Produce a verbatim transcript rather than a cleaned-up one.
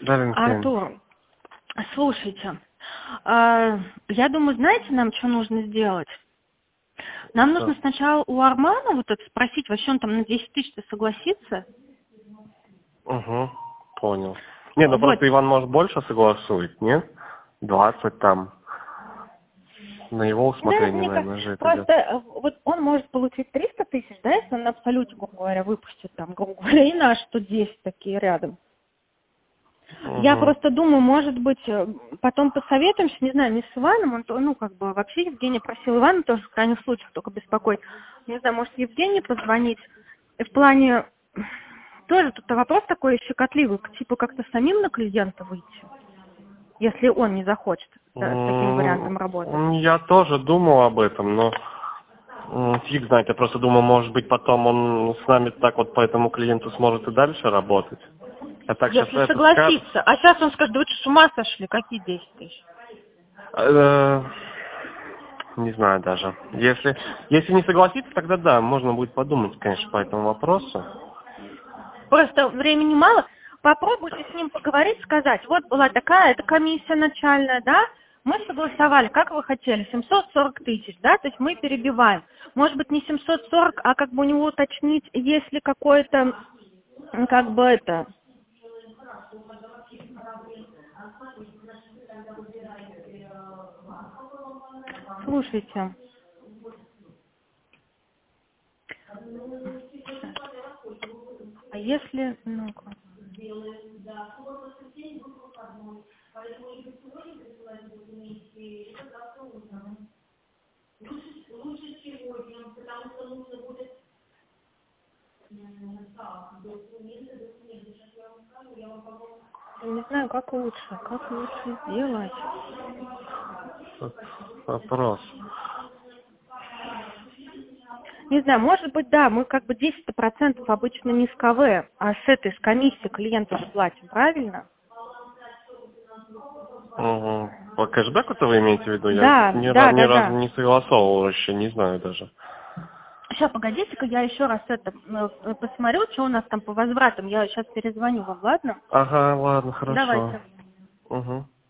Да, Валентин. Артур, слушайте, э, я думаю, знаете, нам что нужно сделать? Нам Что? нужно сначала у Армана вот это спросить, вообще он там на десять тысяч согласится? Угу, понял. Не, ну Вот. просто Иван, может, больше согласует, нет? двадцать там. На его Да, усмотрение, мне наверное, кажется, же это идет. просто э, вот он может получить триста тысяч, да, если он на абсолюте, грубо говоря, выпустит там, грубо говоря, и наш тут десять такие рядом. Я Угу. просто думаю, может быть, э, потом посоветуемся, не знаю, не с Иваном, он, то- ну, как бы, вообще Евгений просил Ивана тоже в крайних случаях только беспокоить. Не знаю, может, Евгений позвонить. И в плане, тоже тут вопрос такой щекотливый, типа как-то самим на клиента выйти, если он не захочет да, с таким вариантом работать. М, Я тоже думал об этом, но м, фиг знает, я просто думал, может быть, потом он с нами так вот по этому клиенту сможет и дальше работать. А так сейчас Если это скажет. согласиться. А сейчас он скажет, да вы что, с ума сошли, какие десять тысяч? Э, Не знаю даже. Если, если не согласится, тогда да, можно будет подумать, конечно, по этому вопросу. Просто времени мало. Попробуйте с ним поговорить, сказать, вот была такая, это комиссия начальная, да, мы согласовали, как вы хотели, семьсот сорок тысяч, да, то есть мы перебиваем. Может быть, не семьсот сорок, а как бы у него уточнить, если какое-то, м, как бы это, слушайте, а если, ну-ка, я не знаю, как лучше, как лучше сделать. Вот вопрос. Не знаю, может быть, да, мы как бы десять процентов обычно не с КВ, а с этой, с комиссии клиенту же платим, правильно? Угу. По кэшбэку-то вы имеете в виду? Я Да, ни, ра- да, ни да, разу да. не согласовывал еще, не знаю даже. Сейчас, погодите-ка, я еще раз это э, посмотрю, что у нас там по возвратам. Я сейчас перезвоню вам, ладно? Ага, ладно, хорошо. Давайте. Угу.